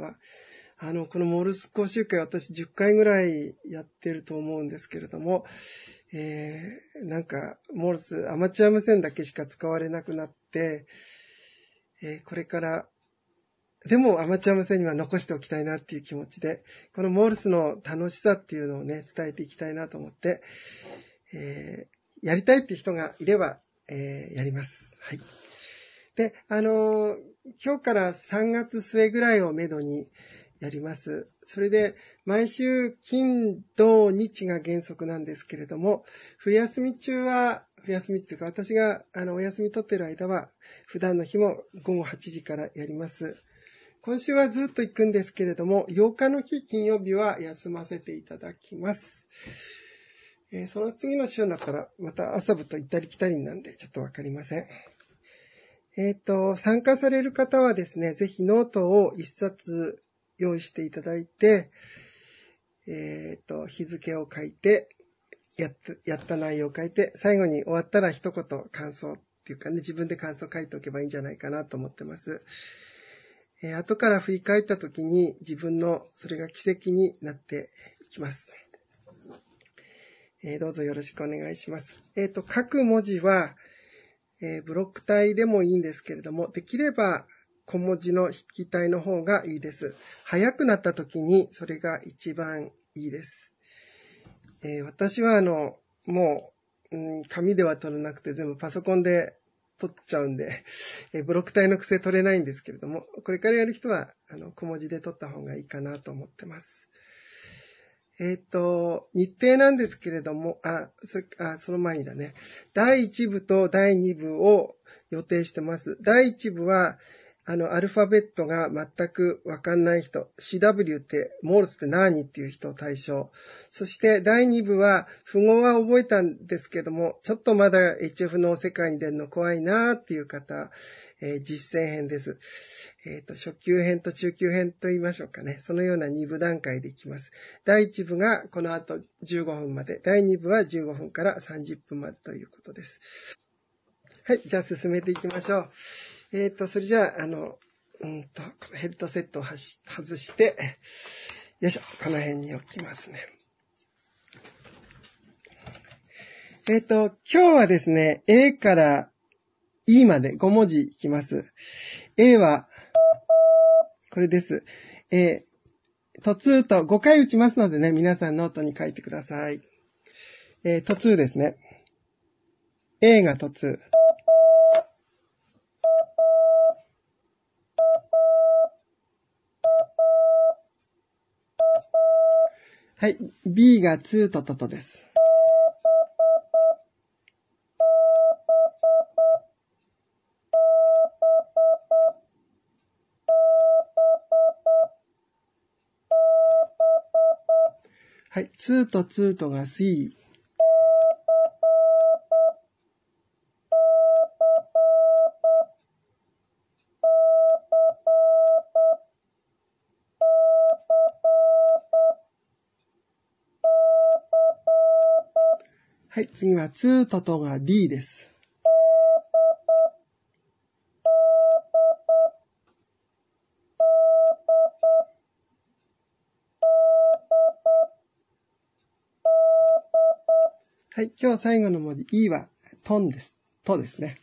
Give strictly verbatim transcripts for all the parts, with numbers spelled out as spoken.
は。あの、このモールス講習会私じゅっかいぐらいやってると思うんですけれども、えー、なんか、モールスアマチュア無線だけしか使われなくなって、えー、これから、でもアマチュア無線には残しておきたいなっていう気持ちで、このモールスの楽しさっていうのをね、伝えていきたいなと思って、えー、やりたいっていう人がいれば、えー、やります。はい。で、あのー、今日からさんがつ末ぐらいをめどにやります。それで、毎週金、土、日が原則なんですけれども、冬休み中は、冬休みっていうか、私があのお休み取ってる間は、普段の日もごごはちじからやります。今週はずっと行くんですけれども、ようかの日、金曜日は休ませていただきます。えー、その次の週になったら、また朝部と行ったり来たりなんで、ちょっとわかりません。えっと、参加される方はですね、ぜひノートを一冊用意していただいて、えっと、日付を書いて、やった、やった内容を書いて、最後に終わったら一言感想っていうかね、自分で感想書いておけばいいんじゃないかなと思ってます。えー、後から振り返った時に自分のそれが奇跡になっていきます。えー、どうぞよろしくお願いします。えっと、書く文字は、えー、ブロック体でもいいんですけれども、できれば小文字の筆記体の方がいいです。早くなった時にそれが一番いいです。えー、私はあの、もう、うん、紙では取らなくて全部パソコンで取っちゃうんで、えー、ブロック体の癖取れないんですけれども、これからやる人はあの小文字で取った方がいいかなと思ってます。えっと、日程なんですけれども、あ、それ、あ、その前にだね。だいいち部とだいに部を予定してます。だいいち部は、あの、アルファベットが全くわかんない人、シーダブリュー って、モールスって何っていう人を対象。そしてだいに部は、符号は覚えたんですけども、ちょっとまだ エイチエフ の世界に出るの怖いなーっていう方、えー、実践編です。えっと、初級編と中級編と言いましょうかね。そのようなに部段階でいきます。だいいち部がこの後じゅうごふんまで、だいに部はじゅうごふんからさんじゅっぷんまでということです。はい、じゃあ進めていきましょう。えっと、それじゃあ、あの、うんと、このヘッドセットを外して、よいしょ、この辺に置きますね。えっと、今日はですね、A から E までご文字いきます。A は、これです。えー、途中とごかい打ちますのでね、皆さんノートに書いてください。えー、途中ですね。A が途中。はい。B がツーとトトです。はい。ツーとツーとが C。はい。次はツーとトが D です。はい。今日最後の文字 E はトンです。トですね。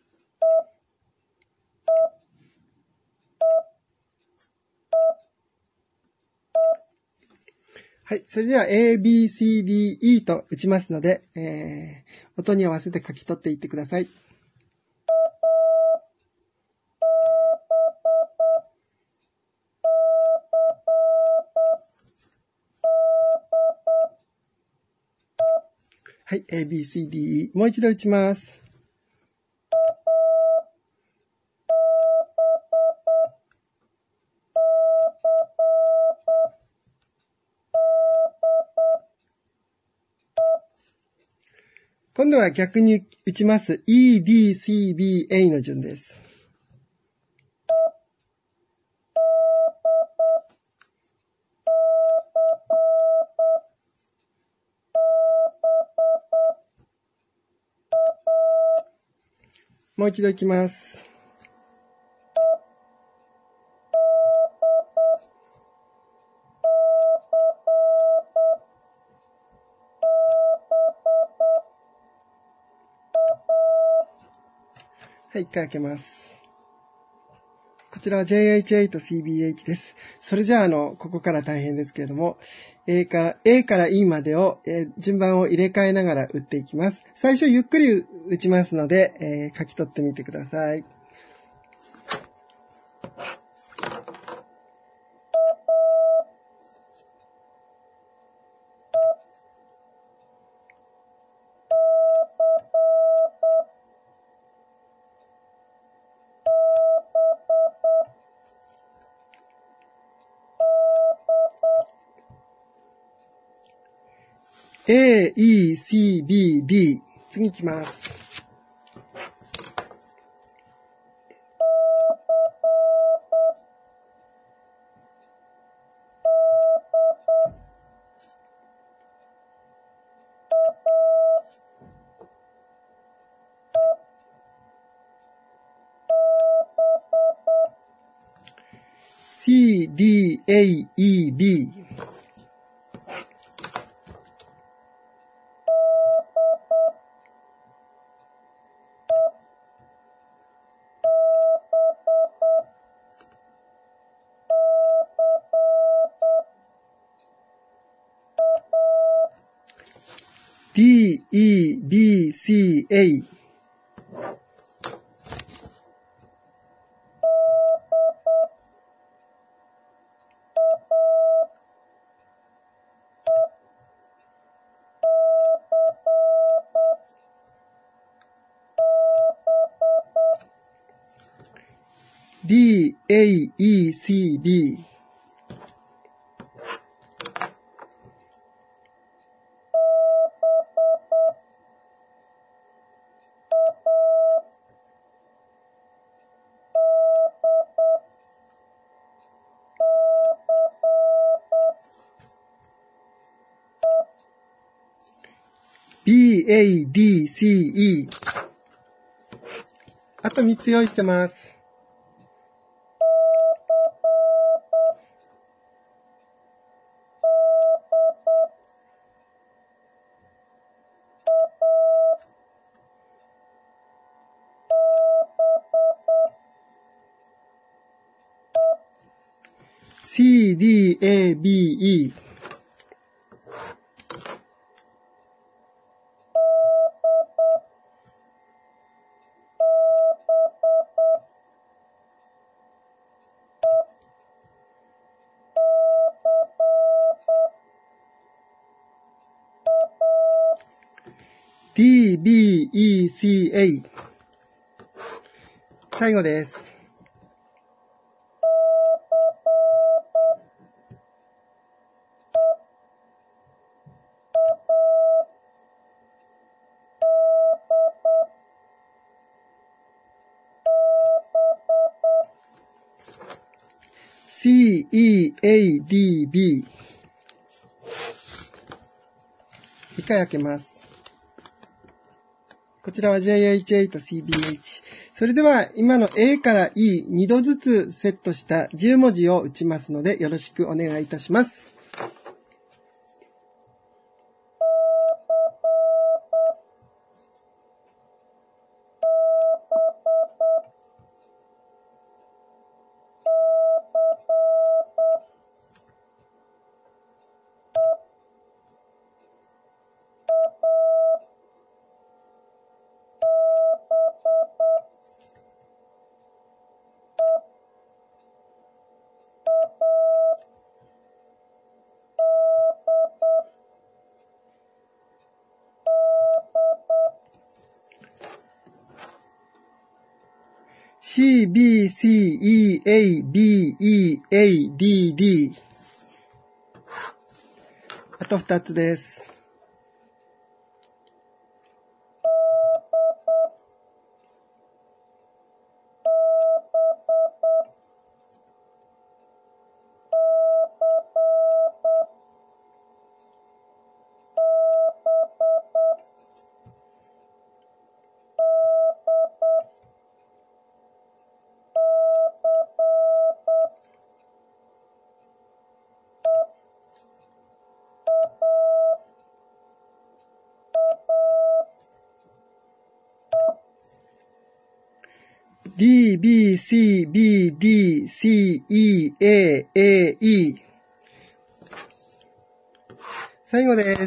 はい。それでは A, B, C, D, E と打ちますので、えー、音に合わせて書き取っていってください。はい。A, B, C, D, E。もう一度打ちます。今度は逆に打ちます。E, D, C, B, A の順です。もう一度いきます。 はい、一回開けます。こちらは ジェイエイチエイトシービーエイチ です。それじゃあ、あの、ここから大変ですけれども、A から、A から E までを、えー、順番を入れ替えながら打っていきます。最初ゆっくり打ちますので、えー、書き取ってみてください。A, E, C, B, D。次行きます。C, D, A, E, B。D, E, B, C, A。D, A, E, C, B。B, A, D, C, E。あとみっつ用意してます。C, D, A, B, E。D, B, E, C, A。最後です。C, E, A, D, B。一回開けます。こちらは ジェイエイチエイトシービーエイチ。それでは今の A から E にどずつセットしたじゅう文字を打ちますのでよろしくお願いいたします。C, B, C, E, A, B, E, A, D, D。あとふたつです。 B, B, C, B, D, C, E, A, A, E。最後です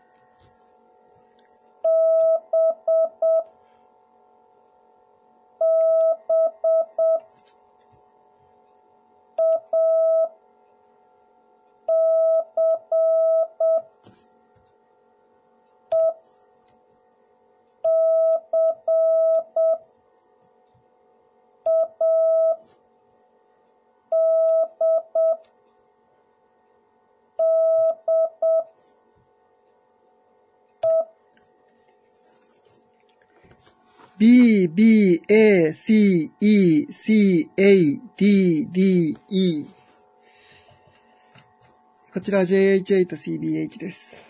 。B, B, A, C, E, C, A, D, D, E。こちら ジェイエイチエイトシービーエイチ です。